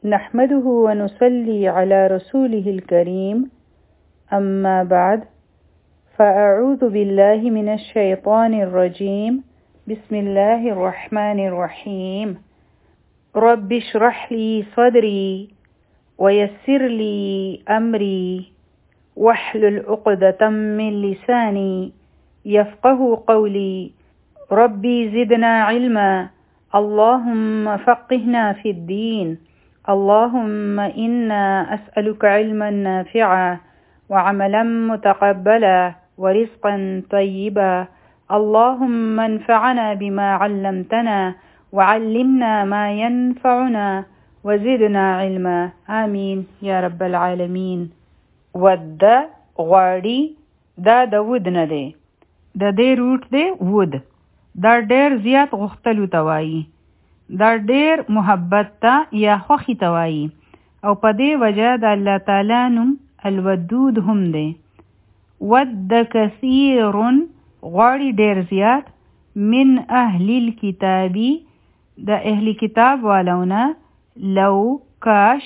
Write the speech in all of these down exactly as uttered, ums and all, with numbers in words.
نحمده ونصلي على رسوله الكريم أما بعد فأعوذ بالله من الشيطان الرجيم بسم الله الرحمن الرحيم رب اشرح لي صدري ويسر لي أمري واحلل عقدة من لساني يفقه قولي ربي زدنا علما اللهم فقهنا في الدين اللهم إنا أسألك علما نافعا وعملا متقبلا ورزقا طيبا اللهم انفعنا بما علمتنا وعلمنا ما ينفعنا وزدنا علما آمين يا رب العالمين. ود غواړي دا د ود نه دی، د دې روټ دی ود. دا ډېر زیات غوښتلو ته وایي، دا ډېر محبت ته یا خوښي ته وایي، او په دې وجه د الله تعالی نوم الودود هم دی. ود کثیر غواړي ډېر زیات، من اهل الکتابی د اهل کتاب والونه، لو کاش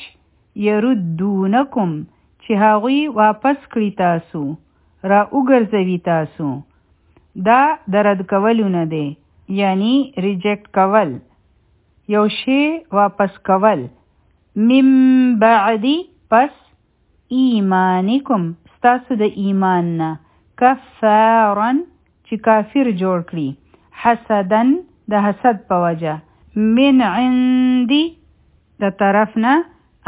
یردونکم چې هغوی واپس کړي تاسو، را وګرځوي تاسو. دا د رد کولو نه دی، یعنی ریجیکټ کول، یو شی واپس کول. من بعدی پس ایمانکم ستاسو د ایمان نه، کفارن چې کافر جوړ کړي، حسدن د حسد په وجه، من عندی د طرف نه،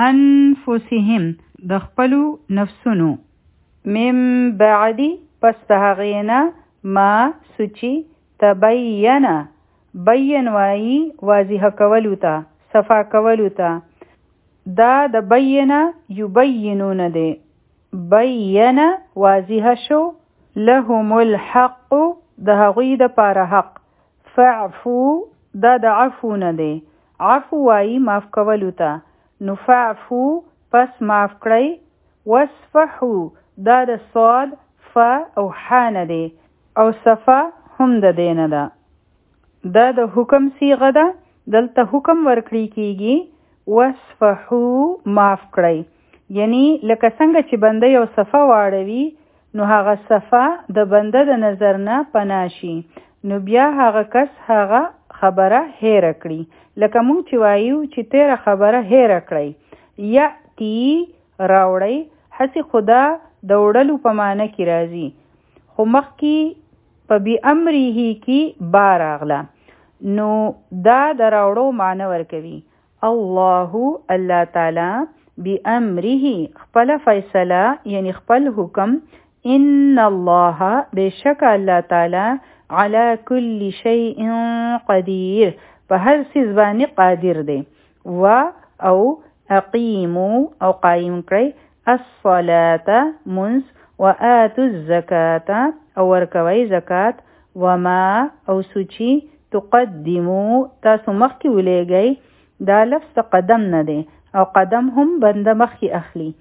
انفسهم د خپلو نفسونو، من بعدی پس د هغې نه، ما سوچی تبینه بین وایی واضح کولو ته، صفا کولو ته. دا د بینه یبینون دی، بینه واضح شو، لهم الحق د هغوی د پاره حق، فعفو دا د عفو نه دی، عفو وایی معاف کولو ته، نو فعفو پس معاف کړئ، وصفحو دا د صاد ف او ح نه دی، او صفا هم د دې نه ده. دا د حکم صیغه ده، دلته حکم ورکړی کیږي وصفحو معاف کړئ، یعنی لکه څنګه چې بنده یو صفه واړوي نو هغه صفه د بنده د نظر نه پناه شي، نو بیا هغه کس هغه خبره هیره کړي، لکه مونږ چې وایو چې تیره خبره هیره کړئ. یأتی راوړئ، هسې خدا د وړلو په معنی کې راځي، خو مخکې په بی امره کې با راغله، نو دا د راوړو معنی ورکوي. الله الله تعالی بی امره خپل فیصله یعنی خپل حکم، ان الله بشک الله تعالی علی کل شیء قدیر په هر څیز باندې قادر دی. و او اقیمو او قایم کړئ، الصلاة منز، و آتو الزکاة او ورکوی زکات، وما او سوچی تقدمو تاسو مخی ولیگئی، دا لفظ قدم نده، او قدم هم بنده مخی اخلی.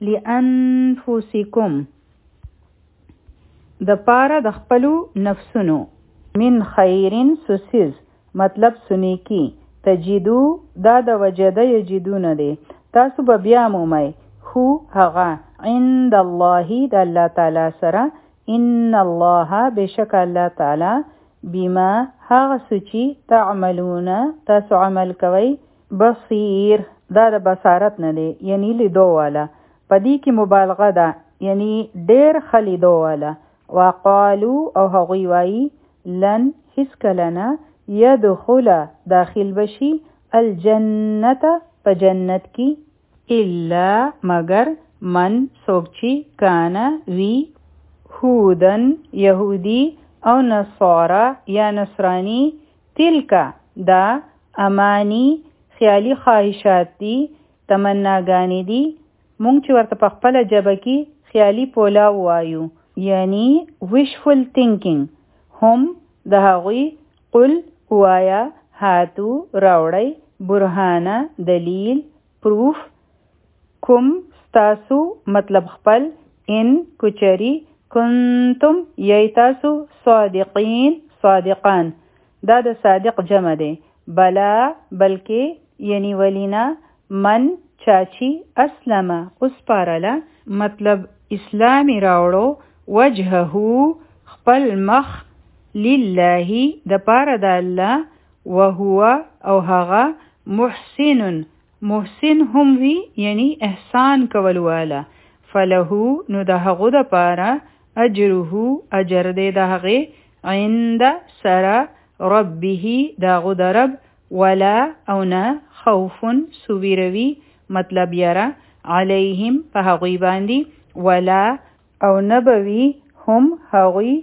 لانفسکم د پاره د خپلو نفسونو، من خیرین سوسیز مطلب سنیکی، تجدو دا د وجده یجدو نده، تاسو به بیا مومی، هو هغه، عند الله د الله تعالی سره، ان الله بشک الله تعالی، بما هغه سوچی تعملون تاسو عمل کوي، بصیر دا د بصارت نه دی، یعنی لیدو والا، پدې کې مبالغه ده، یعنی ډیر خلیدو والا. وقالو او هغوی وایي، لن هیڅ کله نه، يدخل داخل بشي، الجنت په جنت کې، الا مگر من سوکچی کانا وی، هودن یهودی، او نصارا یا نصرانی، تلکا دا امانی خیالی خواهشات دی، تمناگانی دی، مونږ چې ورته په خپله ژبه کې خیالي پولاو وایو، یعنی وشفل تینکینګ، هم د هغوی، قل وایا، هاتو راوړی، برهانه دلیل، پروف، کوم تاسو مطلب خپل، ان کچری، کنتم یی تاسو، صادقین صادقان، دا د صادق جمع دی. بلا بلکې یعنی ولینا من چاچی اسلم اسپارلا مطلب اسلامی راوړو وجهه خپل مخ لله د پاره د الله وهو او هغه محسن محسن هم وی یعنی احسان کول والا فله نو د هغه د پاره اجره اجر دې د هغه عند سرا ربه دا غو رب ولا او نه خوف سویروي مطلب یاره علیهم په هغوی باندې ولا او نبوي هم هغوی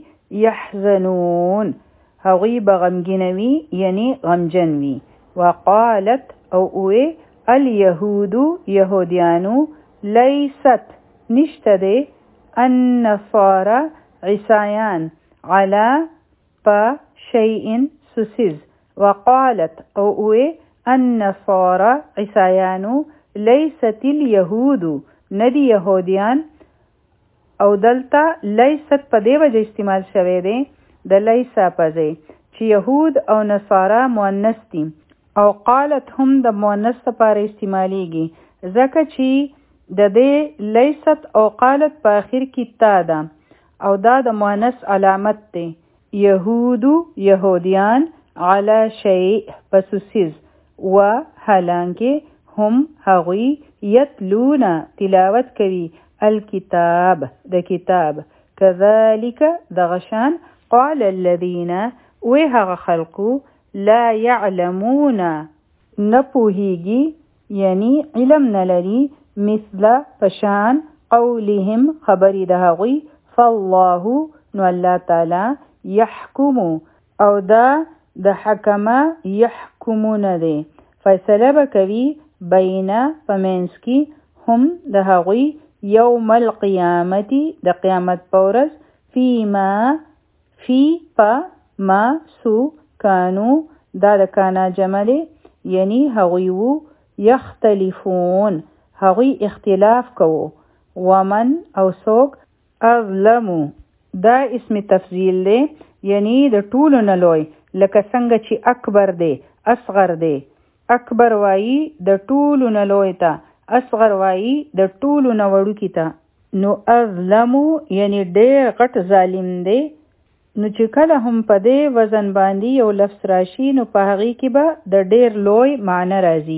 یحزنون هغوی بغمگنوی یعنی غمجنوی وقالت او اوی الیهود یهودیانو لیست نشتده النصارى عیسایان علا پا شیئن سسیز وقالت او اوی النصارى عیسایانو لیست الیهود ندی یهودیان او دلتا لیست په دی وجه استعمال شوی دی د لیسا پځې چې یهود او نصارا مؤنث دي او قالت هم د مؤنث لپاره استعمالیږي ځکه چې د دې لیست او قالت په اخر کې تا ده او دا د مؤنث علامت دی یهود یهودیان علی شیء پسوسیز و حالانکه هم هغوی یتلون تلاوت کوي الكتاب د کتاب كذلك دغشان قال الذين وهغ خلقو لا يعلمون نپوهیږي یعنی علم نلري مثل پشان قولهم خبری د هغوی فالله نو الله تعالی يحكم او دا د حکمه يحكمون دی فیصله بکوي بین پمنس کی هم د هغوی یوم القیامتی د قیامت پورز فی ما فی پا ما سو کانو دا د کانا جمله یعنی هغویو یختلفون هغوی اختلاف کوو ومن او سوک اظلمو دا اسم تفضیل دی یعنی د ټولو نلوی لکه څنګه چې اکبر دی اصغر دی اکبر وایی د ټولو نلوی ته اصغر وایی د ټولو نوړو کیتا نو اظلمو یعنی ډېر غټ ظالم دی نو چې کله هم په دې وزن باندې یو لفظ راشي نو په هغه کې به د ډېر لوی معنی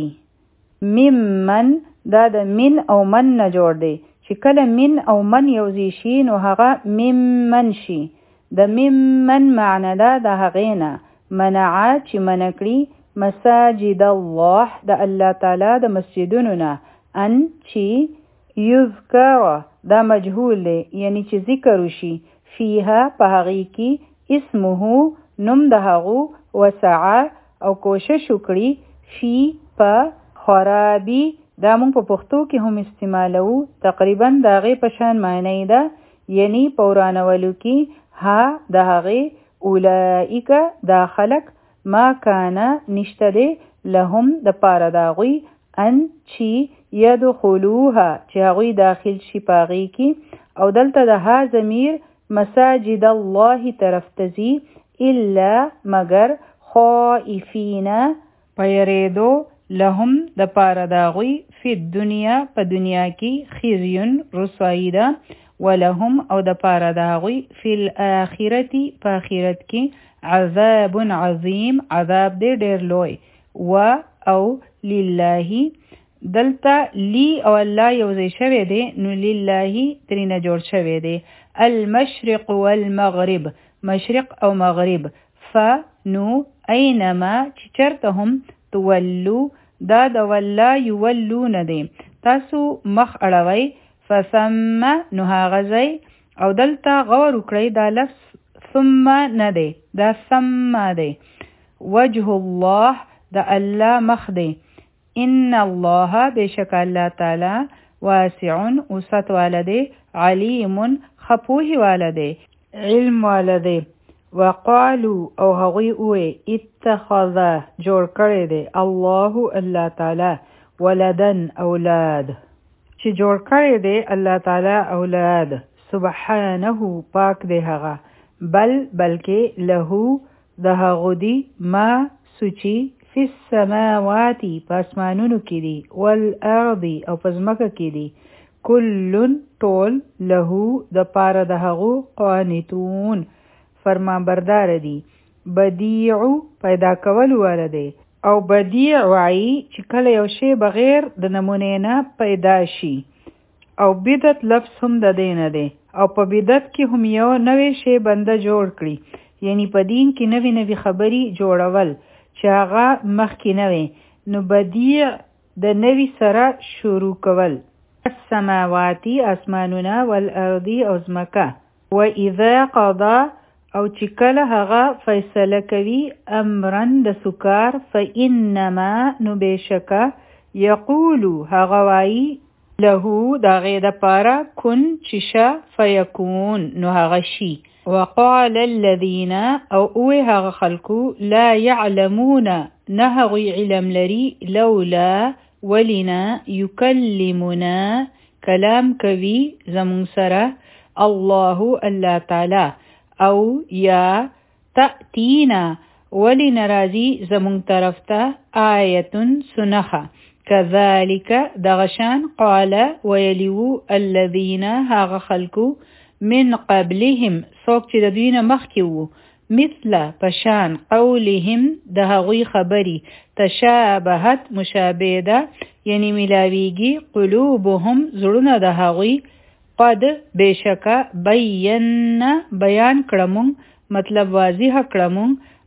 راځي ممن دا د من او من نه جوړ دی چې کله من او من یوځي شي نو هغه ممن شي د ممن معنی دا د هغې نه منع چې منع کړي مساجد الله د الله تعالی د مسجدونو نه ان چې یذکر دا مجهول دی یعنی چې ذکر وشي فیها په هغې کې اسمه نوم د هغو وسعه او کوشش وکړي فی په خرابي دا مونږ په پښتو کې هم استعمالوو تقریبا د هغې په شان معنی ده یعنی په ورانولو کې ها د هغې اولئک دا خلک ما کانه نشته دی لهم د پاره د هغوی ان چې یدخلوها چې هغوی داخل شي په هغې کې او دلته د ها ضمیر مساجد الله طرف ته ځي الا مگر خائفین په یریدو لهم د پاره د هغوی فی الدنیا په دنیا کې خزیون رسوایی ده ولهم او د پاره د هغوی فی الاخرة په آخرت کې عذاب عظیم عذاب دی ډېر لوی و او لله دلته لی او الله یوځای شوی دی نو لله ترینه جوړ شوی دی المشرق والمغرب مشرق او مغرب فنو اینما چې چرته هم تولو دا د ولا یولون دی تاسو مخ اړوي فثم نو هغه ځای او دلته غور وکړئ دا لفظ ثم نه دی دا ثم دی وجه الله د الله مخ دی ان الله بشک الله تعالی واسع وسط والده علیم خپوه والده علم والده وقالو او هغوی اوه اتخذ جوړ کړی دی الله الله تعالی ولدن اولاد چې جوړ کړی دی الله تعالی اولاد سبحانه پاک دی هغه بل بلکې له د هغو دی ما سوچی فی السماوات پاسمانونو کې دي والارض او پزمکه کې دي کلن ټول له د پاره د هغو قانتون فرمانبردار دي بدیع پیدا کول ولده او بدیع وعی چې کله یو شی بغیر د نمونه نه پیدا شي او بدعت لفظ هم د دین دی او په بدعت کې هم یو نوې شی بنده جوړ کړي یعنی په دین کې نوې نوې خبري جوړول چې هغه مخکې نه وي نو بدیع د نوې سره شروع کول السماواتی اسمانونه والارض او زمکه و اذا قضا او چې کله هغه فیصله کوي امرن د سکار فانما نو بشکا یقول هغه وایي له دغه د پاره کن چشا فیکون نو هغه شي وقال الذين او اوه هغه خلکو لا يعلمون نهغي علم لري لولا ولنا يكلمنا کلام کوي زمون سره الله الله تعالی او یا تأتینا ولی نرازی زمون طرف تا آیتن سنخه کذالک دغشان قال ویلیو الذین هاغ خلکو من قبلهم سوک چی دوین مخیو مثل پشان قولهم دهغوی خبری تشابهت مشابهده یعنی ملاویگی قلوبهم زرون دهغوی قد بشکا بینا بیان کړمون مطلب واضح کړمون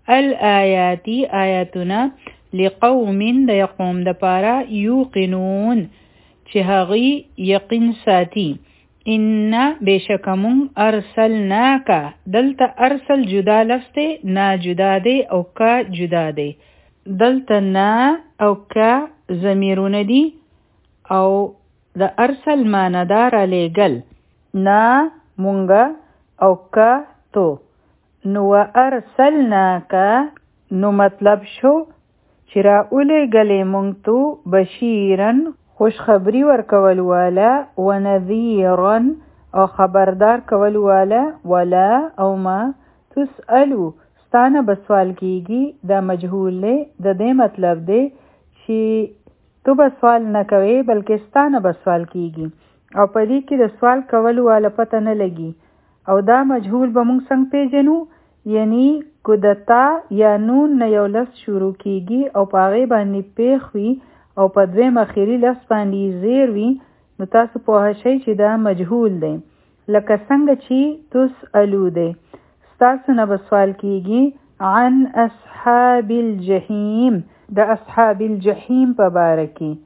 الآیاتی آیاتنا لقوم د یقوم د پاره یوقنون چې هغوی یقین ساتي ان بشکمون ارسلناک دلته ارسل جدا لفظ دی نا جدا دی او کا جدا دی دلته نا او کا ضمیرونه دي او د ارسل ماندار علیگل نا مونگا او کا تو نو ارسلناکا نو مطلب شو چرا اولی گلی مونگ تو بشیرن خوشخبری ورکول والا و نذیرن او خبردار کول والا ولا او ما تسألو ستانه بسوال کیگی دا مجهول لے دا دے مطلب دے چی تو به سوال نه کوي بلکې ستانه به سوال کیږي او په دې کې د سوال کولو والا پته نه لګي او دا مجهول به موږ څنګه پیژنو یعنی کودتا یا نون نه یو لفظ شروع کیږي او په هغې باندې پیښ وي او په دویم اخري لفظ باندې زیر وي نو تاسو پوه شئ چې دا مجهول دی لکه څنګه چې تسألو دی ستاسو نه به سوال کیږي عن اصحاب الجحیم د اصحاب الجحیم په باره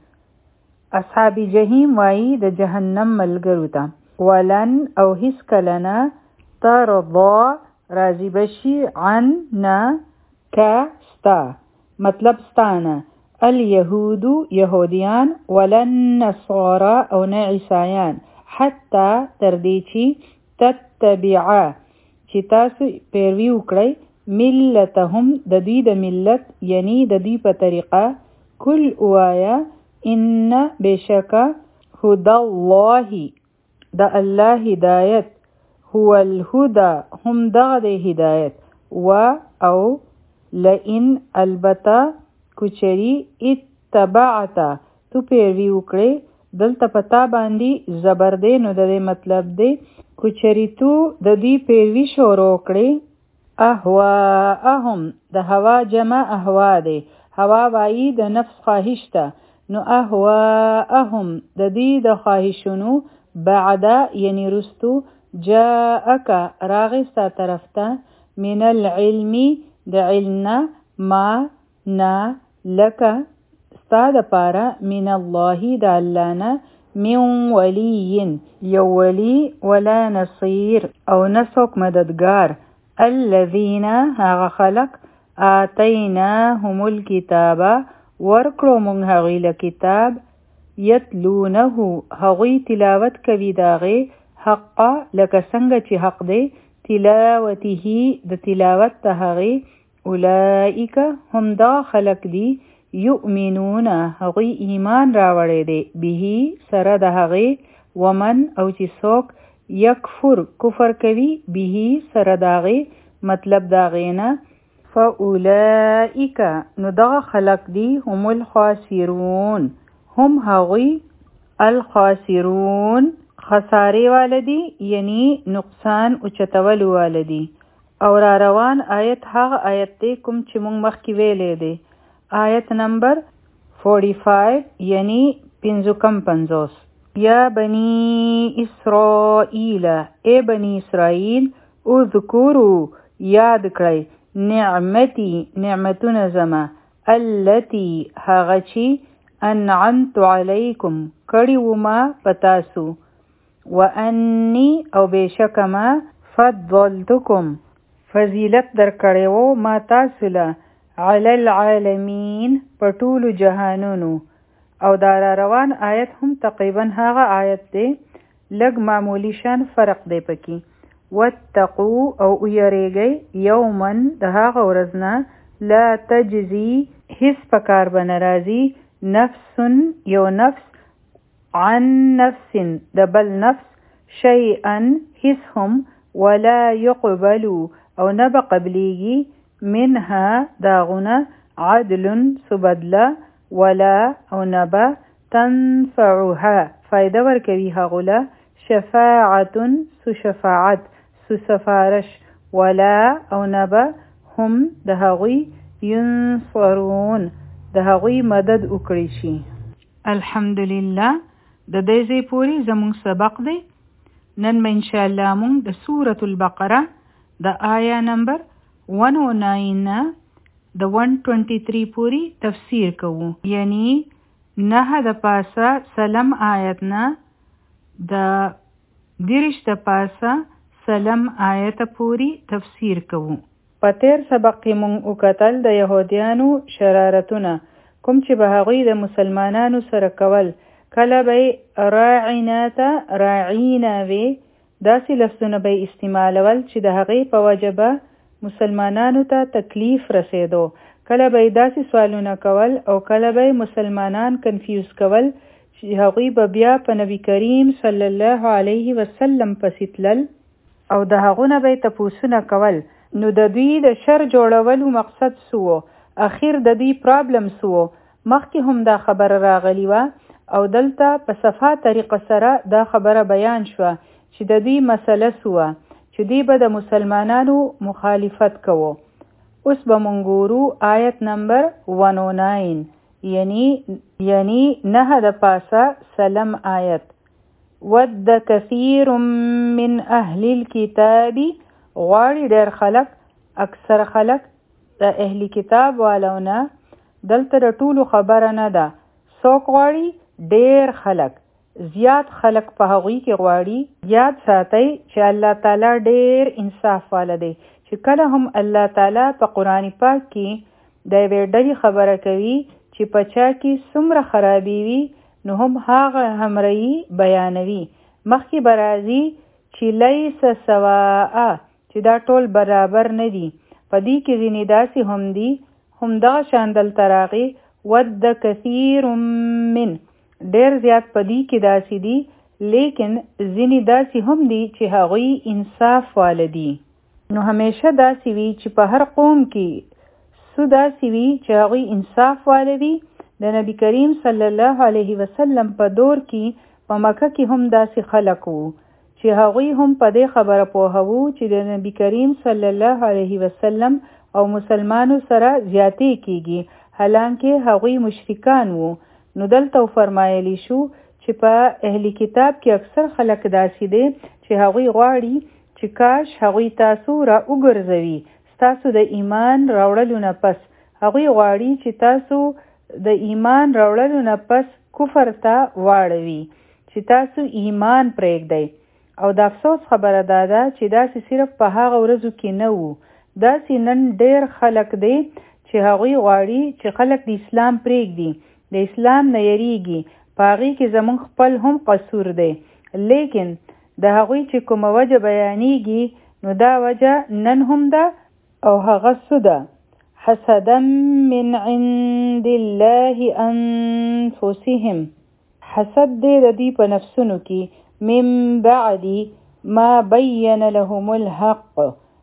کې اصحاب جحیم وایي د جهنم ملګرو ته ولن او هیڅ کله نه ترضا راضي بشي عنا کا ستا مطلب ستانه الیهود یهودیان ولن نصارا او نه عیسایان حتی تر دې چې تتبعا چې تاسو پیروي وکړئ ملتهم د دوی د ملت یعنی د دوی په طریقه کل اوایا ان بشکا هدى الله د الله هدایت هو الهدى هم دغه د هدایت و او لئن البتا کچری اتبعتا تو پیروي وکړې دلته پتا باندې زبردې نو د مطلب دی کچری تو د دې پیروي شروع کړې اهواهم د هوا جمع اهوا دی هوا وایي د نفس خواهش ته نو اهواهم د دې د خواهشونو بعد یعنی رستو جاءک راغستا طرف ته من العلم د علمنا ما نا لک ستا د پاره من الله د الله نه من ولی یو ولی ولا نصیر او نسوک مددگار الذين هغه خلق آتیناهم الكتاب ورکړو مونږ هغوی له کتاب یتلونه هغوی تلاوت کوي داغه حق لکه څنګه چې حق دی تلاوته د تلاوت ته هغه اولئک هم دا خلق دی یؤمنون هغوی ایمان راوړی دی به سره د هغه ومن او چې څوک یکفر کفر کوي به سره داغه مطلب داغه نه فاولئک نو دغه خلق دی هم الخاسرون هم هغوی الخاسرون خساره والدی یعنی نقصان اوچتول والدی. او را روان آیت هغه آیت دی کوم چې مونږ مخکې ویلې دی، آیت نمبر پنځه چلیس یعنی پنځو کم پنځوس. یا بنی اسرائیل ای بنی اسرائیل اذکروا یاد کړئ نعمتی نعمتونه زما التي هغه چې انعمت علیکم کړي وما پتاسو وانی او بشک ما فضلتکم فضیلت در کړي وو ما تاسو له علی العالمین په ټولو جهانونو. او دا روان آیت هم تقریبا هغه آیت دی، لږ معمولی شان فرق دی پکې. واتقوا او ویریږئ یوما د هغه ورځ نه لا تجزي هیڅ په کار به نه راځي نفس یو نفس عن نفس د بل نفس شیئا هیڅ هم ولا يقبل او نه به قبلیږي منها داغونه عدل سبدله ولا او نبا تنفعها فایده ورکوي هغوله شفاعت سو شفاعت سو سفارش ولا او نبا هم د هغوی ینصرون د هغوی مدد وکړي شي. الحمدلله د دې ځای پوری زموږ سبق دی. نن به انشاءالله موږ د سورة البقره د آیا نمبر one oh nine د one twenty-three پوری تفسیر کوو، یعنی نه د پاسه سلم آیت نه د دیرش د پاسه سلم آیت پوری تفسیر کوو. په تیر سبق کې مونږ وکتل د یهودیانو شرارتونه کوم چې به هغوی د مسلمانانو سره کول. کله به راعینا ته راعینا وی داسې لفظونه به استعمالول چې د هغې په وجه مسلمانانو ته تکلیف رسیدو. کله به داسې سوالونه کول او کله به مسلمانان کنفیوز کول چې هغوی به بیا په نبی کریم صلی الله علیه وسلم پسې تلل او د هغونه به تپوسونه کول. نو د دوی د شر جوړولو مقصد سو، اخیر د دوی پرابلم سو. مخکې هم دا خبره راغلی وه او دلته په صفا طریقه سره دا خبره بیان شوه چې د دوی مسله سوه چې دی به د مسلمانانو مخالفت کوو. اوس به مونږ ګورو آیت نمبر one oh nine یعنی یعنی نه د پاسه سلم آیت. ود کثیر من اهل الكتاب غواړي ډېر خلق اکثر خلق د اهل کتاب والونه، دلته د ټولو خبره نه ده، څوک غواړي ډېر خلق زیات خلق په هغوی کې غواړي. یاد ساتئ چې الله تعالی ډېر انصاف والا دی چې کله هم الله تعالی په قرآن پاک کې د یوې ډلې خبره کوي چې په چا کې څومره خرابي وي نو هم هغه همرهي بیانوي. مخکې به راځي چې لیس سواء چې دا ټول برابر نه دي. په دې کې ځینې داسې هم دي هم دغه شان دلته راغي ود کثیر من ډیر زیات پدی کې داسې دي، لیکن ځینې داسې هم دي چې هغوی انصاف والدي. نو همیشه داسې وي چې په هر قوم کې څو داسې وي چې هغوی انصاف والدي. د نبی کریم صلی الله علیه وسلم په دور کې په مکه کې هم داسې خلق وو چې هغوی هم په دې خبره پوهوو چې د نبی کریم صلی الله علیه وسلم او مسلمانو سره زیاتې کیږي، حالانکه هغوی مشرکان وو. نو دلته فرمایلی شو چې په اهلی کتاب کې اکثر خلک داسې دي چې هغوی غواړي چې کاش هغوی تاسو را وګرځوي ستاسو د ایمان راوړلو نه پس. هغوی غواړي چې تاسو د ایمان راوړلو نه پس کفر ته واړوي چې تاسو ایمان پرېږدئ. او د افسوس خبره دا ده چې داسې صرف په هغه ورځو کې نه وو، داسې نن ډېر خلک دی چې هغوی غواړي چې خلک د اسلام پرېږدي، د اسلام نه یریږي. په هغې کې زموږ خپل هم قصور دی، لیکن د هغوی چې کومه وجه بیانیږي نو دا وجه نن هم ده او هغه څه ده؟ حسدا من عند الله انفسهم، حسد دی د دوی په نفسونو کې، من بعد ما بین لهم الحق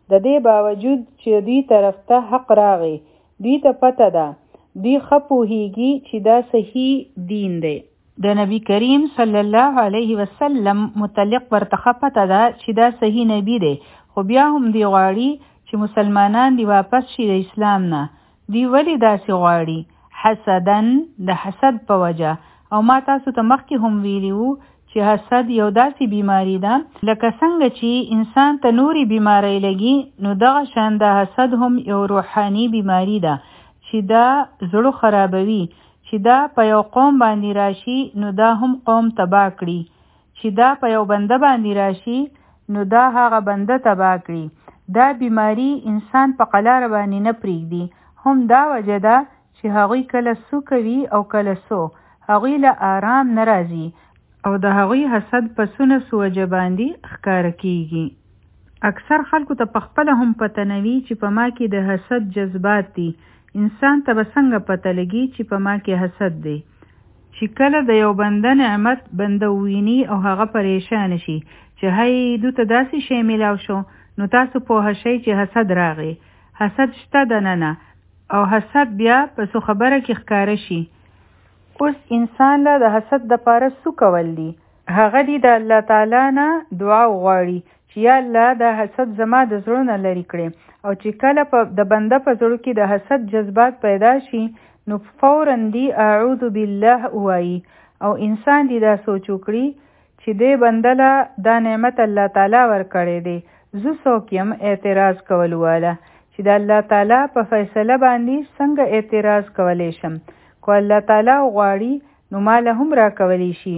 د دې باوجود چې دوی طرف ته حق راغی، دوی ته پته ده، دوی ښه پوهیږي چې دا صحیح دین دی. د نبی کریم صلی الله علیه وسلم متعلق ورته پته ده چې دا صحیح نبی دی، خو بیا هم دی غواړي چې مسلمانان دی واپس شي د اسلام نه. دی ولی داسې غواړي؟ حسدن، د حسد په وجه. او ما تاسو ته مخکې هم ویلی وو چې حسد یو داسې بیماری ده لکه څنګه چې انسان ته نوري بیماری لګي، نو دغه شان د حسد هم یو روحاني بیماری ده چې دا زړه خرابوي. چې دا په یو قوم باندې راشي نو دا هم قوم تباه کړي، چې دا په یو بنده باندې راشي نو دا هغه بنده تباه کړي. دا بیماری انسان په قلار باندې نه پریږدي. هم دا وجه ده چې هغوی کله سو کوي او کله سو، هغوی له آرام نه راځي او د هغوی حسد په سونه سوجه باندې ښکاره کیږي. اکثر خلکو ته پخپله هم پته نه وي چې په ما کې د حسد جذبات دي. انسان ته به څنګه پته لګي چې په ما کې حسد دی؟ چې کله د یو بنده نعمت بنده وویني او هغه پریشان شي چې هی دو ته داسې شی میلاو شو، نو تاسو پوه شئ چې حسد راغی. حسد شته دننه او حسد بیا په څو خبره کې ښکاره شي. اوس انسان له د حسد د پاره څه کول دي؟ هغه دی د الله تعالی نه دعا وغواړي چې یا الله د حسد زما د زړه نه لرې کړي. او چې کله په د بنده په زړه کې د حسد جذبات پیدا شي نو فوراً دی اعوذ بالله وایي او انسان دی دا سوچ وکړي چې دې بنده له دا نعمت الله تعالی ورکړی دی، زه څوک یم اعتراض کول واله چې د الله تعالی په فیصله باندې څنګه اعتراض کولی شم؟ کو الله تعالی غواړي نو مال هم را کولی شي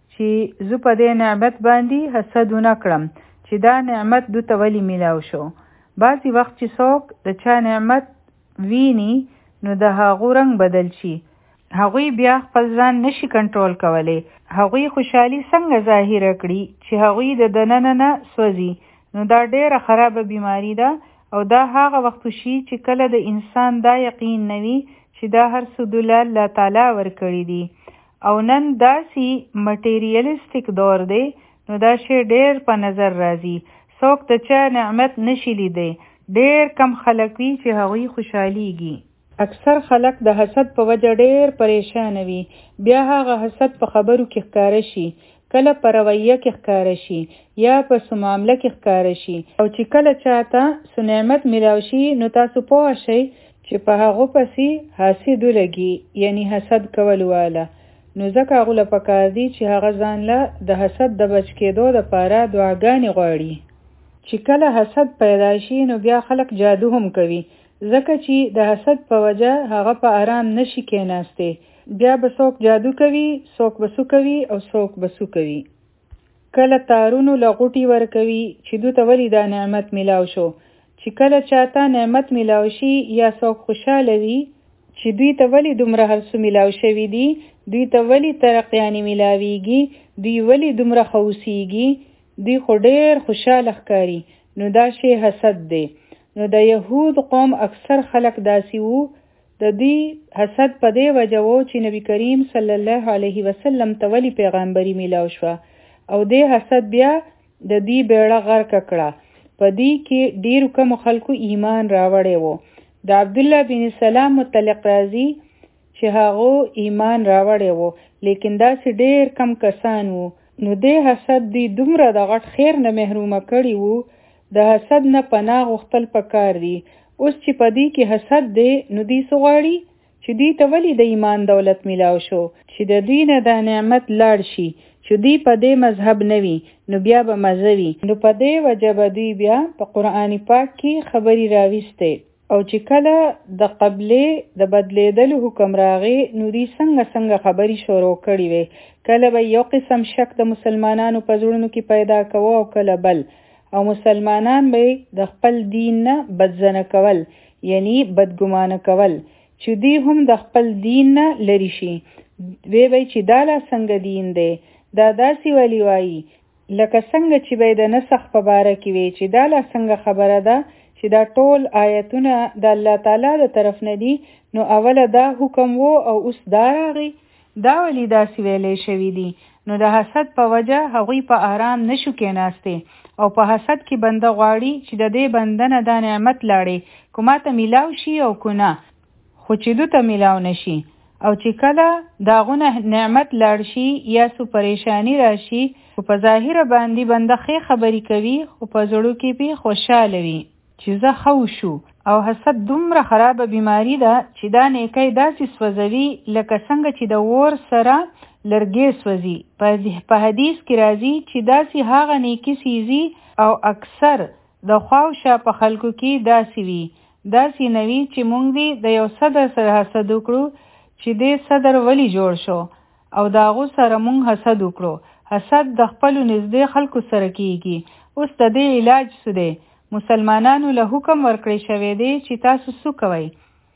چې زه په دې نعمت باندې حسد ونه کړم چې دا نعمت دو ته ولی میلاو شو. بعضی وخت چې څوک د چا نعمت ویني نو د هغو رنګ بدل شي، هغوی بیا خپل ځان نشي کنټرول کولی. هغوی خوشحالي څنګه ظاهره کړي چې هغوی د دننه نه سوځي، نو دا ډیره خرابه بیماری ده. او دا هغه وخت شي چې کله د انسان دا یقین نوي چې دا هر څه د الله تعالی ورکړي دي. او نن داسې مټیریالیستیک دور دی نو دا شی ډیر په نظر راځي. څوک د چا نعمت نشي لیدی، ډیر کم خلک وي چې هغوی خوشحالیږي. اکثر خلک د حسد په وجه ډیر پریشان وي. بیا هغه حسد په خبرو کې ښکاره شي، کله په رویه کې ښکاره شي یا په څه معامله کې ښکاره شي. او چې کله چاته څه نعمت میلاو شي نو تاسو پوه شئ چې په هغو پسې حاسد ولګي، یعنی حسد کول واله. نو ځکه هغو له پکار دي چې هغه ځان له د حسد د بچ کېدو دپاره دعاګانې غواړي. چې کله حسد پیدا شي نو بیا خلک جادو هم کوي، ځکه چې د حسد په وجه هغه په آرام نشي کېناستی. بیا به څوک جادو کوي، څوک به سو کوي او څوک به سو کوي. کله تارونو له غوټي ورکوي چې دو ته ولې دا نعمت میلاو شو. چې کله چاته نعمت میلاو شي یا څوک خوشحاله وي چې دوی ته ولې دومره هر څه میلاو شوي دي، دوی ته ولې ترقیانې میلاویږي، دوی ولې دومره ښه اوسیږي، دوی خو ډېر خوشحاله ښکاري، نو دا شی حسد دی. نو د یهود قوم اکثر خلک داسې وو. د دوی حسد په دې وجه وو چې نبی کریم صلی الله علیه وسلم ته ولې پیغمبري میلاو شوه، او دې حسد بیا د دوی بیړه غرق کړه. په دې کې ډیرو کمو خلکو ایمان راوړی وو. د عبدالله بن سلام متعلق راځي چې هغه ایمان راوړی وو، لیکن داسې ډیر کم کسان وو. نو دې حسد دوی دومره د غټ خیر نه محرومه کړي وو. د حسد نه پناه غوښتل پکار دي. اوس چې په دې کې حسد دی نو دوی څه غواړي چې دوی ته ولې د ایمان دولت میلاو شو، چې د دوی نه دا نعمت لاړ شي، چې دوی په دې مذهب نه وي نو بیا به مزه وي. نو په دې وجه به دوی بیا په قرآن پاک کې خبرې راویستې. او چې کله د قبلې د بدلیدلو حکم راغی نو دوی څنګه څنګه خبرې شروع کړې وې. کله به یو قسم شک د مسلمانانو په زړونو کې پیدا کوه او کله بل. او مسلمانان به د خپل دین نه بدزنه کول، یعنی بدګمانه کول چې دوی هم د خپل دین نه لرې شي. وی به چې دا لا څنګه دین دی، دا داسې ولی وایي لکه څنګه چې به د نسخ په باره کې وي چې دا لا څنګه خبره ده چې دا ټول آیتونه د الله تعالی د طرف نه دي. نو اوله دا حکم وو او اوس دا راغی. دا ولی داسې ویلې شوي دي. نو د حسد په وجه هغوی په آرام نشو کېناسته او په حسد کې بنده غواړي چې د دې بنده نه دا نعمت لاړې کو ماته میلاو شي او کو نه، خو چې دو ته میلاو نشي. او چې کله داغونه نعمت لاړ شي یا سو پریشانی راشي، خو په ظاهر باندې بنده ښې خبرې کوي خو په زړه کې به خوشاله وي چې زه خو شو. او حسد دومره خرابه بیماری ده چې دا نیکی داسې سوځوي لکه څنګه چې د اور سره لرګي سوځي. په حدیث کې راځي چې داسې هغه نیکی سیزي او اکثر د خواوشا په خلکو کې داسې وي. داسې نوي چې مونږ دی د یو صدر سره حسد وکړو چې دې صدر ولی جوړ شو او داغو سره مونږ حسد وکړو. حسد د خپلو نږدې خلکو سره کیږي. اوس د دې علاج څه دی؟ مسلمانانو له حکم ورکړی شوی دی چې تاسو څه کوئ.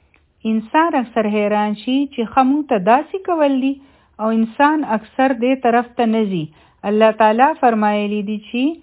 انسان اکثر حیران شي چې ښه مونږ ته داسې کول دي او انسان اکثر دې طرف ته نه ځي. الله تعالی فرمایلی دی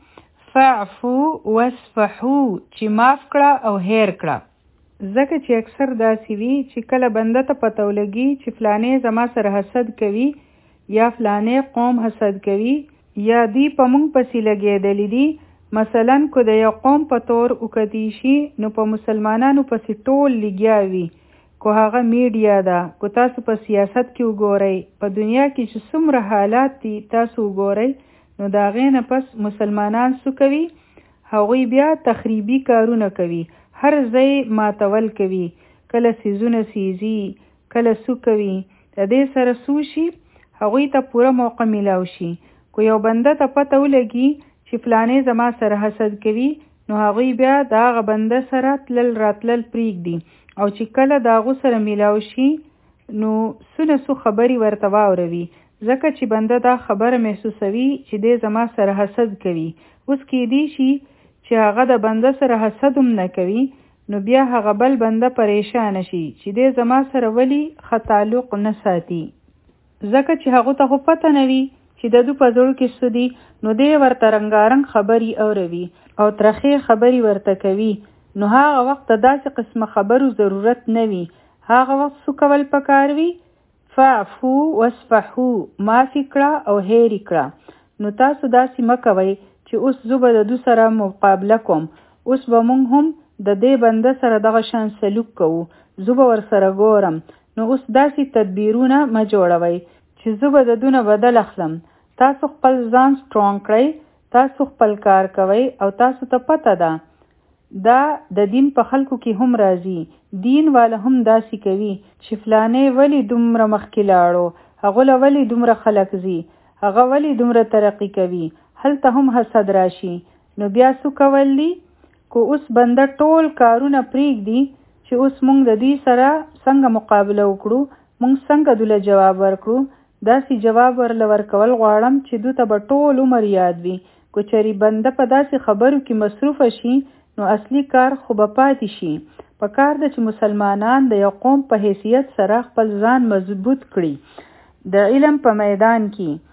چې فاعفو واصفحو، چې معاف کړه او هیر کړه. ځکه چې اکثر داسې وي چې کله بنده ته پته ولګي چې فلانې زما سره حسد کوي یا فلانې قوم حسد کوي یا دی په مونږ پسې لګېدلی دي، مثلا که د یو قوم په طور وکتی شي نو په مسلمانانو پسې ټول لګیا وي. که هغه میډیا ده، که تاسو په سیاست کې وګورئ، په دنیا کې چې څومره حالات دي تاسو وګورئ، نو د هغې نه پس مسلمانان څه کوي؟ هغوی بیا تخریبي کارونه کوي، هر ځای ماتول کوي، کله سیزونه سیزي، کله څه کوي. د دې سره څه شي؟ هغوی ته پوره موقع میلاو شي. که یو بنده ته پته ولګي چې فلانې زما سره حسد کوي، نو هغوی بیا د هغه بنده سره تلل راتلل پرېږدي او چې کله د هغو سره میلاو شي نو څه نه څه خبرې ورته واوروي، ځکه چې بنده دا خبره محسوسوي چې دی زما سره حسد کوي. اوس کېدی شي چې هغه د بنده سره حسد هم نه کوي، نو بیا هغه بل بنده پریشان شي چې دی زما سره ولی ښه تعلق نه ساتي، ځکه چې هغو ته خو پته نه وي چې د دو په زړه کې څه دي. نو دی ورته رنګارنګ خبرې اوروي او ترخې خبرې ورته کوي. نو هغه وخت د داسې قسمه خبرو ضرورت نه وي. هغه وخت څه کول پکار وي؟ فاعفو واصفحو، معافي کړه او هېرې کړه. نو تاسو داسې مه کوئ چې اوس زه به د دو سره مقابله کوم، اوس به مونږ هم د دې بنده سره دغه شان سلوک کوو، زه به ورسره ګورم. نو اوس داسې تدبیرونه مه جوړوئ چې زه به د دونه بدل اخلم. تاسو خپل ځان سټرونګ کړئ، تاسو خپل کار کوئ او تاسو ته پته ده دا د دین په خلکو کې هم راځي. دین والا هم داسې کوي چې فلانې ولی دومره مخکې لاړو، هغه له ولی دومره خلک ځي، هغه ولی دومره ترقی کوي، هلته هم حسد راشي. نو بیا څه کول دي؟ که اوس بنده ټول کارونه پرېږدي چې اوس مونږ د دوی سره څنګه مقابله وکړو، مونږ څنګه دوله جواب ورکړو. داسې جواب ورله ورکول غواړم چې دو ته به ټول عمر یاد وي. که چېرې بنده په داسې خبرو کې مصروفه شي نو اصلي کار خو به پاتې شي. په کار ده چې مسلمانان د یو قوم په حیثیت سره خپل ځان مضبوط کړي، د علم په میدان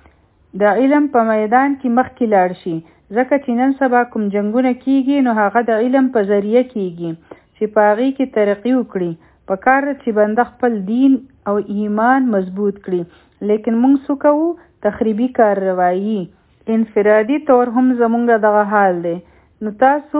کې د علم په میدان کې مخکې لاړ شي. ځکه چې نن سبا کوم جنګونه کیږي نو هغه د علم په ذریعه کیږي چې په هغې کې ترقي وکړي. په کار ده چې بنده خپل دین او ایمان مضبوط کړي. لیکن مونږ څه کوو؟ تخریبي کار روایي. انفرادي طور هم زمونږ دغه حال دی. نو تاسو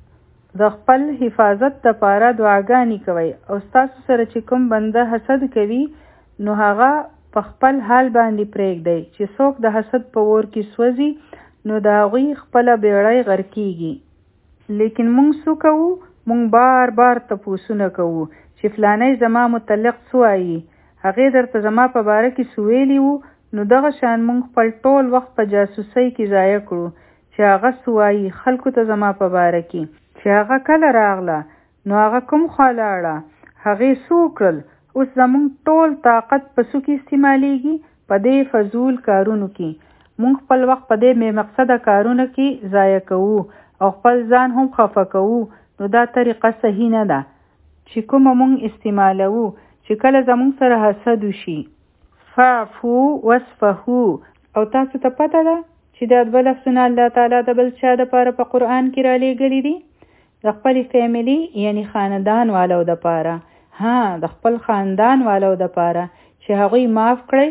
د خپل حفاظت دپاره دعاګانې کوئ او ستاسو سره چې کوم بنده حسد کوي نو هغه په خپل حال باندې پرېږدئ چې څوک د حسد په اور کې سوځي نو د هغوی خپله بیړۍ غر کېږي. لیکن مونږ څه کوو؟ مونږ بار بار تپوسونه کوو چې فلانی زما متعلق څه وایي، هغې درته زما په باره کې څه ویلي وو. نو دغه شان مونږ خپل ټول وخت په جاسوسۍ کې ضایع کړو چې هغه څه وایي خلکو ته زما په باره کې، چې هغه کله راغله، نو هغه کوم خوا لاړه، هغې څه وکړل. اوس زمونږ ټول طاقت په څه کې استعمالیږي؟ په دې فضول کارونو کې. مونږ خپل وخت په دې بې مقصده کارونو کې ضایع کوو او خپل ځان هم خفه کوو. نو دا طریقه صحیح نه ده چې کومه مونږ استعمالوو چې کله زمونږ سره حسد وشي. فاعفو واصفحو. او تاسو ته پته ده چې دا دوه لفظونه الله تعالی د بل چا دپاره په قرآن کې رالیږلي دي؟ د خپلې فیملي یعنی خاندان والو دپاره، ها د خپل خاندان والو دپاره چې هغوی معاف کړئ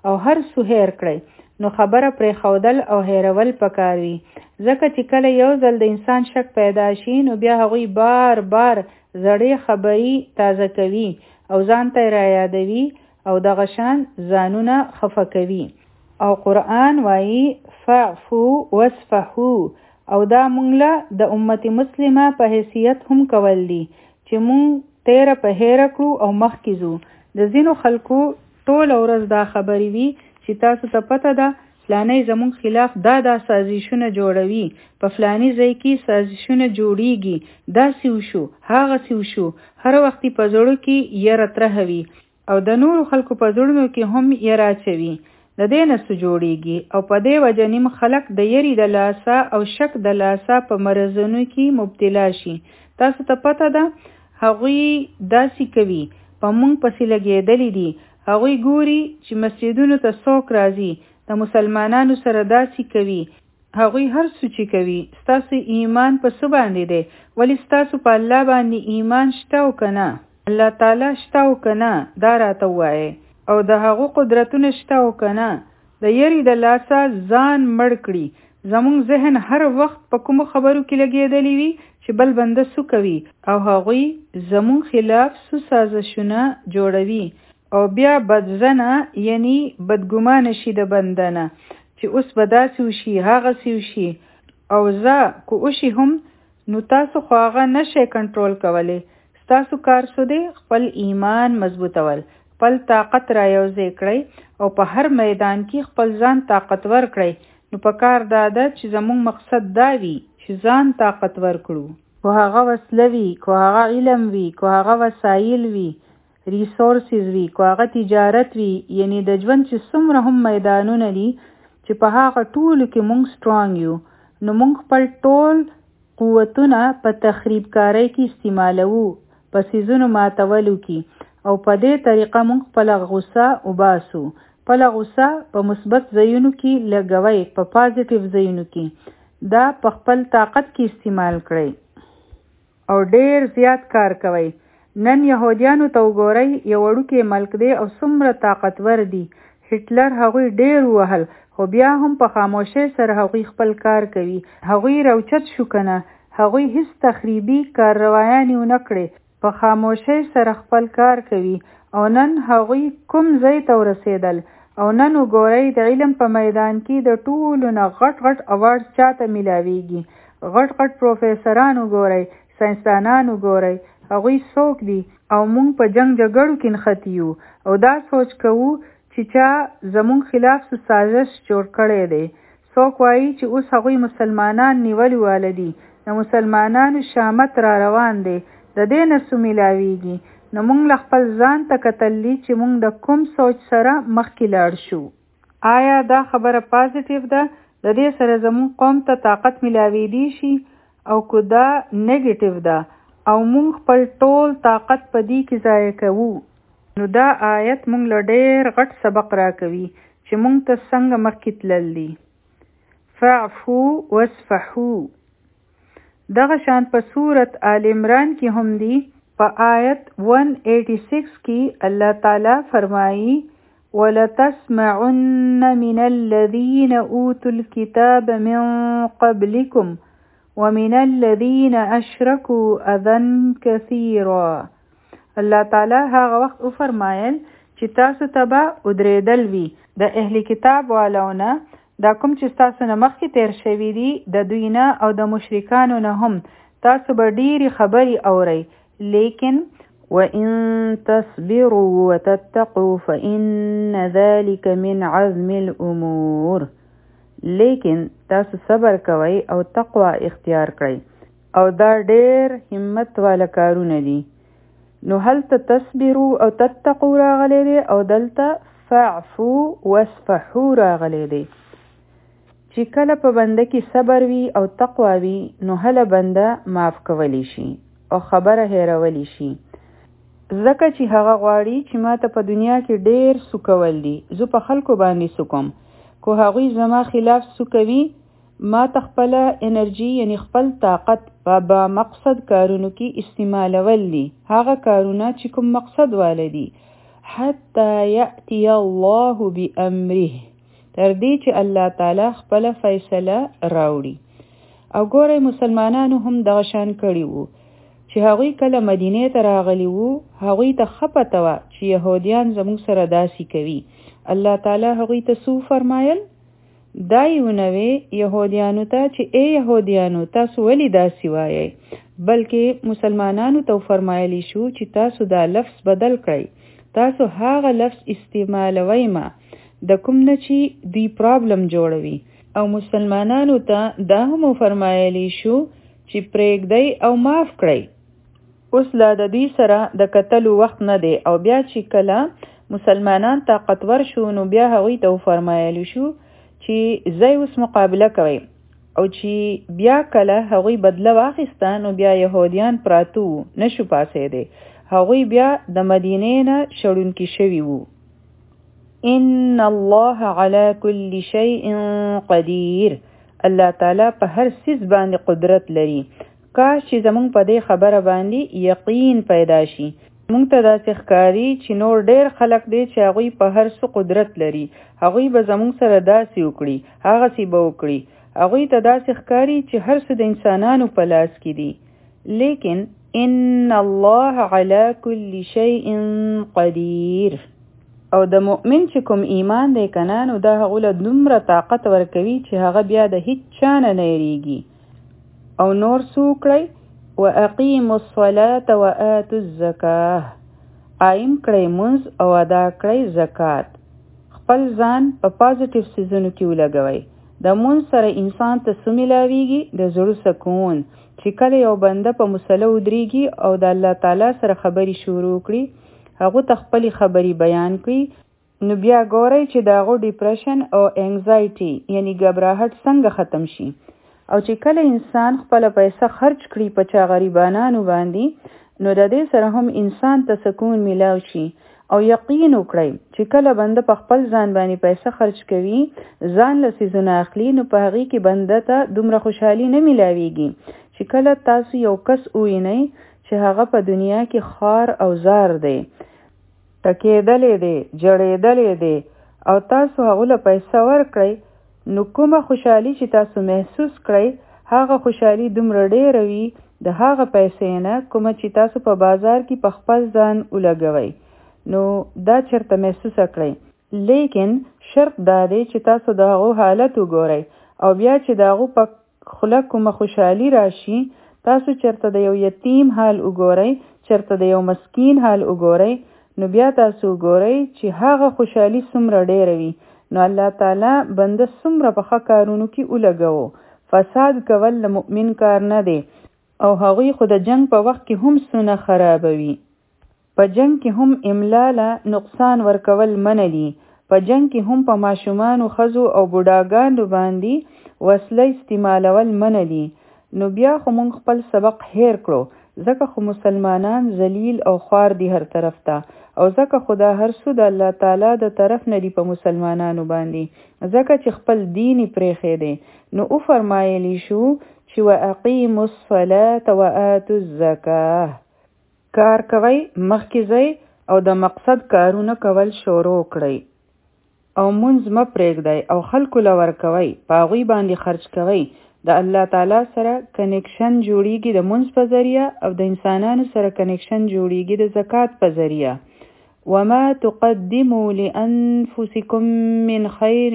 او هر څه هیر کړئ، نو خبره پرې ښودل او هیرول پکار وي. ځکه چې کله یو ځل د انسان شک پیدا شي نو بیا هغوی بار بار زړې خبرې تازه کوي او ځان ته را یادوي او دغه شان ځانونه خفه کوي. او قرآن وایي فاعفو واصفحو، او دا مونږ له د امت مسلمه په حیثیت هم کول دي چې مونږ تیره په هیره کړو او مخکې ځو. د ځینو خلکو ټول ورځ دا خبرې وي چې تاسو ته پته ده فلانی زمون خلاف دا دا سازشونه جوړوي، په فلانی ځای کې سازشونه جوړیږي، دا سی وشو هغه سی وشو، هر وخت په زړه کې یره ترهوي او د نورو خلکو په زړونو کې هم یره اچوي. د دې نه څه جوړیږي او په دې وجه نیم خلک د یری د لاسه او شک د لاسه په مرضونو کې مبتلا شي. تاسو ته پته ده هغوی داسې کوي، په مونږ پسې لګېدلی دي. هغوی ګوري چې مسجدونو ته څوک راځي د مسلمانانو سره داسې کوي. هغوی هر څه چې کوي ستاسو ایمان په څه باندې دی؟ ولی ستاسو په الله باندې ایمان شته او که نه؟ الله تعالی شته او که نه دا راته ووایئ، او د هغو قدرتونه شته او که نه؟ د یری د لاسه ځان مړ کړي. زمونږ ذهن هر وخت په کومو خبرو کې لګېدلی وي چې بل بنده څه کوي او هغوی زمونږ خلاف څه سازشونه جوړوي او بیا بدزنه یعنی بدګمانه شي د بنده نه چې اوس به داسې وشي هغسې وشي. او زه که وشي هم نو تاسو خو هغه نشئ کنټرول کولی. ستاسو کار څه دی؟ خپل ایمان مضبوطول، خپل طاقت را یوځای کړئ او په هر میدان کې خپل ځان طاقتور کړئ. نو په کار دا ده چې زموږ مقصد دا وي چې ځان طاقتور کړو، که هغه وسله وي، که هغه علم وي، که هغه وسایل وي، ریسورسز وي، که هغه تجارت وي، یعنی د ژوند چې څومره هم میدانونه دي چې په هغه ټولو کې مونږ سټرانګ یو، نو مونږ خپل ټول قوتونه په تخریب کاری کې استعمالوو، په څیزونو ماتولو کې، او په دې طریقه مونږ خپله غوسه وباسو. خپله غوسه په مثبت ځایونو کې لګوئ، په پازیټیو ځایونو کې. دا په خپل طاقت کې استعمال کړئ او ډیر زیات کار کوئ. نن یهودیانو ته وګورئ، یو وړوکی ملک دی او څومره طاقتور دی. هټلر هغوی ډیر وهل خو بیا هم په خاموشۍ سره هغوی خپل کار کوي. هغوی راوچت شو کنه، هغوی هیڅ تخریبي کاروایانې ونه کړې، په خاموشۍ سره خپل کار کوي او نن هغوی کوم ځای ته ورسېدل. او نن وګورئ د علم په میدان کې د ټولو نه غټ غټ اوارډ چاته میلاویږي. غټ غټ پروفیسران وګورئ، ساینسدانان وګورئ، هغوی څوک دي؟ او مونږ په جنگ جګړو کې نښتي یو او دا سوچ کوو چې چا زمونږ خلاف څه سازش جوړ کړی دی. څوک وایي چې اوس هغوی مسلمانان نیولي واله دي، د مسلمانانو شامت را روان دی، د دې نه څه میلاویږي. نو مونږ له خپل ځان ته کتلی چې مونږ د کوم سوچ سره مخکې لاړ شو. آیا دا خبره پازیټیو ده؟ د دې سره زمونږ قوم ته طاقت میلاویدی شي؟ او که دا نیگیټیو ده او مونږ خپل ټول طاقت په دې کې ضایع کوو، نو دا آیت مونږ له ډېر غټ سبق راکوي چې مونږ ته څنګه مخکې تلل دي. فاعفو واصفحو. دغه شان په سورت آل عمران کې هم دی، په آیت ایک سو چھیاسی کې الله تعالی فرمایي وَلَتَسْمَعُنَّ مِنَ الَّذِينَ أُوتُوا الْكِتَابَ مِنْ قَبْلِكُمْ وَمِنَ الَّذِينَ أَشْرَكُوا أَذًى كَثِيرًا. الله تعالی هغه وخت وفرمایل چې تاسو ته به ودرېدل وي د اهل کتاب والونه، دا کوم چې تاسو نه مخکې تیر شوي دي د دوی نه او د مشرکانو نه هم، تاسو به ډېرې خبرې اورئ. لیکن وَإِن تَصْبِرُوا وَتَتَّقُوا فَإِنَّ ذَلِكَ مِنْ عَزْمِ الْأُمُورِ. لیکن تاسو صبر کوئ او تقوا اختیار کړئ او دا ډېر همت والا کارونه دي. نو هلته تصبروا او تتقوا راغلی دی او دلته فاعفو واصفحو راغلی دی. چې کله په بنده کې صبر وي او تقوا وي نو هله بنده معاف کولی شي او خبره هیرولی شي. ځکه چې هغه غواړي چې ما ته په دنیا کې ډېر څه کول دي، زه په خلکو باندې څه کوم، کو هغوی زما خلاف څه کوي، ما ته خپله انرژي یعنی خپل طاقت په با مقصد کارونو کې استعمالول دي. هغه کارونه چې کوم مقصد واله دي، حتی یأتی الله بأمره، تر دې چې الله تعالی خپل فیصله راوړي. او ګوره مسلمانانو هم دغه شان کړي وو چې هغوی کله مدینې ته راغلي وو، هغوی ته ښه پته وه چې یهودیان زموږ سره داسې کوي. الله تعالی هغوی ته څه وفرمایل؟ دا یې ونوې یهودیانو ته چې ای یهودیانو تاسو ولې داسې وایئ، بلکې مسلمانانو ته وفرمایلی شو چې تاسو دا لفظ بدل کړئ، تاسو هغه لفظ استعمالوئ ما د کوم نه چې دوی پرابلم جوړوي. او مسلمانانو ته دا هم وفرمایلی شو چې پرېږدئ او معاف کړئ. اوس لا د دوی سره د کتلو وخت نه دی، او بیا چې کله مسلمانان طاقتور شو نو بیا هغوی ته وفرمایلی شو چې زی اوس مقابله کوي. او چې بیا کله هغوی بدله واخیسته نو بیا یهودیان پراتو نشو پاسېدی، هغوی بیا د مدینې نه شړونکي شوي وو. ان الله علی کل شیء قدیر، الله تعالی په هر څیز باندې قدرت لري. کاش چې زمونږ په دې خبره باندې یقین پیدا شي. مونږ ته داسې ښکاري چې نور ډېر خلک دی چې هغوی په هر څه قدرت لري، هغوی به زمونږ سره داسې وکړي، هغسې به وکړي. هغوی ته داسې ښکاري چې هر څه د انسانانو په لاس کې دي، لیکن ان الله علی کل شیء قدیر. او د مؤمن چې کوم ایمان دی کنه نو دا هغه له دومره طاقت ورکوي چې هغه بیا د هیڅ چا نه نه یریږي. او نور څه وکړئ؟ واقیموا الصلاة وآتوا الزکاة، قایم کړئ مونځ او ادا کړئ زکات. خپل ځان په پازیټیو څیزونو کې ولګوئ. د مونځ سره انسان ته څه میلاویږي؟ د زړه سکون. چې کله یو بنده په مصله ودرېږي او د الله تعالی سره خبرې شروع کړي، هغه ته خپلې خبرې بیان کړي، نو بیا ګورئ چې د هغو ډیپریشن او انزایټي یعنی ګبراهټ څنګه ختم شي. او چې کله انسان خپله پیسه خرج کړي په چا غریبانانو باندې، نو د دې سره هم انسان ته سکون میلاو شي. او یقین وکړئ چې کله بنده په خپل ځان باندې پیسه خرج کوي، ځان له څیزونه اخلي، نو په هغې کې بنده ته دومره خوشحالي نه میلاویږي. چې کله تاسو یو کس ووینئ چې هغه په دنیا کې خوار او زار دی، ټکېدلی دی، جړېدلی دی، او تاسو هغه له پیسه ورکړئ، نو کومه خوشحالي چې تاسو محسوس کړئ، هغه خوشحالي دومره ډېره وي د هغه پیسې نه کومه چې تاسو په بازار کې په خپل ځان ولګوئ. نو دا چرته محسوسه کړئ، لیکن شرط دا دی چې تاسو د هغو حالت وګورئ، او بیا چې د هغو په خوله کومه خوشحالي راشي، تاسو چرته د یو یتیم حال وګورئ، چرته د یو مسکین حال وګورئ، نو بیا تاسو وګورئ چې هغه خوشحالي څومره ډېره وي. نو الله تعالی بنده څومره په ښه کارونو کې ولګوو. فساد کول له مؤمن کار نه دی، او هغوی خو د جنگ په وخت کې هم سونه خرابوي. په جنگ کې هم املاله نقصان ورکول منع دي. په جنگ کې هم په ماشومانو، ښځو او بوډاګانو باندې وسله استعمالول منع دي. نو بیا خو مونږ خپل سبق هیر کړو، ځکه خو مسلمانان ذلیل او خوار دي هر طرف ته، او ځکه خدا هر څه د الله تعالی د طرف نه دي په مسلمانانو باندې، ځکه چې خپل دین یې پرېښی دی. نو او فرمایلی شو چې واقیموا الصلاة وآتوا الزکاة، کار کوئ، مخکې ځئ او د مقصد کارونه کول شروع کړئ. او مونځ مه پرېږدئ او خلکو له ورکوئ، په هغوی باندې خرج کوئ. د الله تعالی سره کنیکشن جوړیږي د مونځ په ذریعه، او د انسانانو سره کنیکشن جوړیږي د زکات په ذریعه. وما تقدموا لأنفسكم من خير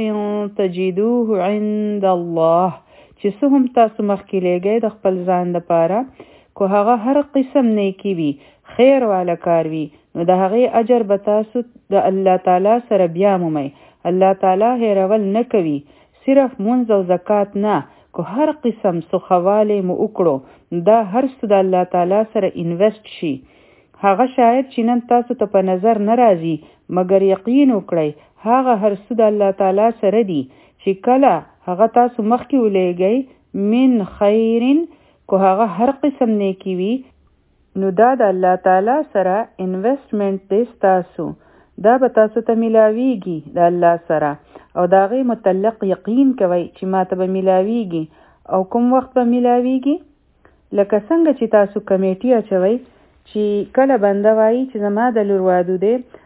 تجدوه عند الله، چې څه هم تاسو مخکې لېږئ د خپل ځان دپاره، کو هغه هر قسم نیکی وي، خیر والا کار وي، نو د هغې اجر به تاسو د الله تعالی سره بیا مومئ. الله تعالی هیرول نه کوي، صرف مونځ او زکات نه، کو هر قسم سخوالی مو وکړو، دا هر څه د الله تعالی سره انویسټ شي. هغه شاید چې نن تاسو ته په نظر نه راځي، مګر یقین وکړئ هغه هر څه د الله تعالی سره دي، چې کله هغه تاسو مخکې ولېږئ من خیرن، کو هغه هر قسم نیکی وي، نو دا د الله تعالی سره انویسټمنټ دی ستاسو، دا به تاسو ته میلاویږي د الله سره. او د هغې متعلق یقین کوئ چې ما ته به میلاویږي، او کوم وخت به میلاویږي. لکه څنګه چې تاسو کمیټي اچوئ چې کله بنده وایي چې زما د لور واده دی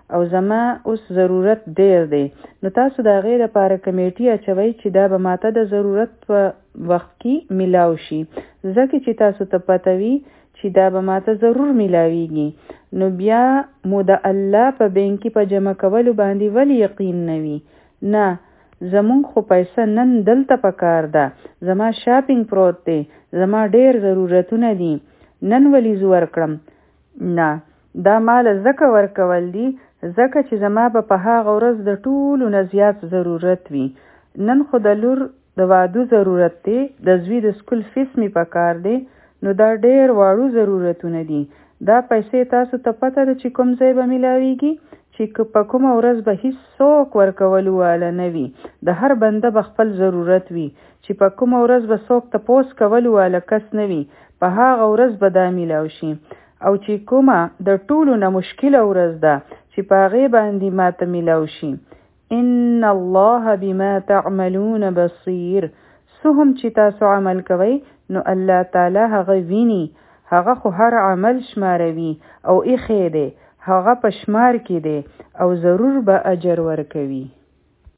او زما اوس ضرورت ډیر دی، نو تاسو د هغې لپاره کمیټي اچوئ چې دا به ماته د ضرورت په وخت کې میلاو شي، ځکه چې تاسو ته پته وي چې دا به ماته ضرور میلاویږي، نو بیا مو د الله په بینکي په جمع کولو باندې ولې یقین نه وي؟ نه، زمونږ خو پیسه نن دلته پکار ده، زما شاپینګ پروت دی، زما ډیر ضرورتونه دي، نن ولې زه ورکړم؟ نه، دا مال زکه ورکول دي ځکه چې زما به په هغه ورځ د ټولو نه زیات ضرورت وي. نن خو د لور د واده ضرورت دی، د زوی د سکول فیس می پکار دی، نو دا ډیر واړو ضرورتونه دي. دا پیسې تاسو ته پته ده چې کوم ځای به میلاویږي، چې په کومه ورځ به هیڅ څوک ورکولو واله نه وي، د هر بنده به خپل ضرورت وي، چې په کومه ورځ به څوک تپوس کولو واله کس نه وي، په هغه ورځ به دا میلاو شي. او چې کومه د ټولو نه مشکله ورځ ده چې په هغې باندې ماته میلاو شي. ان الله بما تعملون بصیر، څه هم چې تاسو عمل کوئ نو الله تعالی هغه ویني، هغه خو هر عمل شماروي او ایښی دی، هغه په شمار کې دی او ضرور به اجر ورکوي.